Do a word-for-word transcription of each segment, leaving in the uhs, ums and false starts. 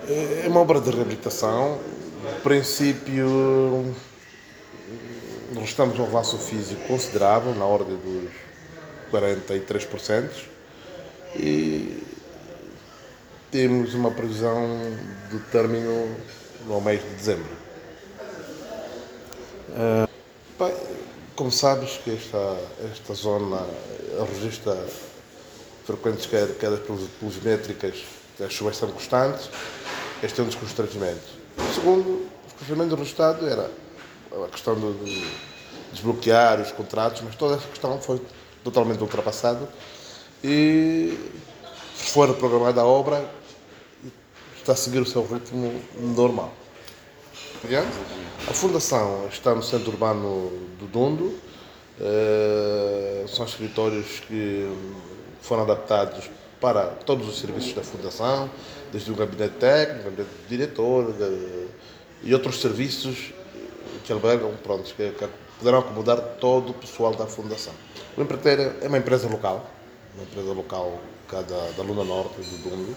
É uma obra de reabilitação. No princípio, nós estamos num avanço físico considerável, na ordem dos quarenta e três por cento, e temos uma previsão de término no mês de dezembro. Bem, como sabes que esta, esta zona registra frequentes quedas pluviométricas, as chuvas são constantes, este é um dos constrangimentos. O segundo, os constrangimentos do Estado era a questão de desbloquear os contratos, mas toda essa questão foi totalmente ultrapassada e foi reprogramada a obra, está a seguir o seu ritmo normal. A fundação está no centro urbano do Dundo. São escritórios que foram adaptados para todos os serviços da fundação, desde o gabinete técnico, o gabinete do diretor e outros serviços que albergam, pronto, que, que poderão acomodar todo o pessoal da fundação. O empreiteiro é uma empresa local, uma empresa local cá da, da Luna Norte, do Dundo,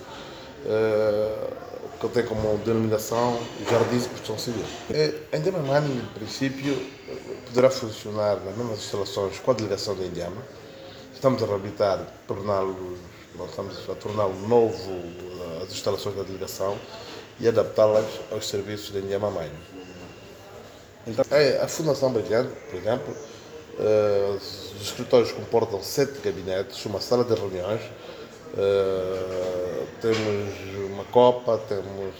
que tem como denominação Jardins de Construção Civil. A Indiama Mining, em princípio, poderá funcionar nas mesmas instalações com a delegação da Indiama. Estamos a reabilitar, torná-lo, estamos a torná-lo novo, as instalações da delegação, e adaptá-las aos serviços da Indiama Mining. Então, a Fundação Brilhante, por exemplo, os escritórios comportam sete gabinetes, uma sala de reuniões, temos uma copa, temos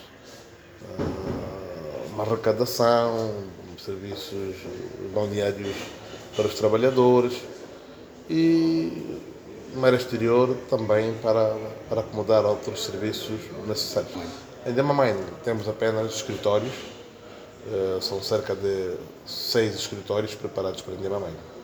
uma arrecadação, serviços balneários para os trabalhadores e uma área exterior também para, para acomodar outros serviços necessários. Em Indiama Mining temos apenas escritórios, são cerca de seis escritórios preparados para Indiama Mining.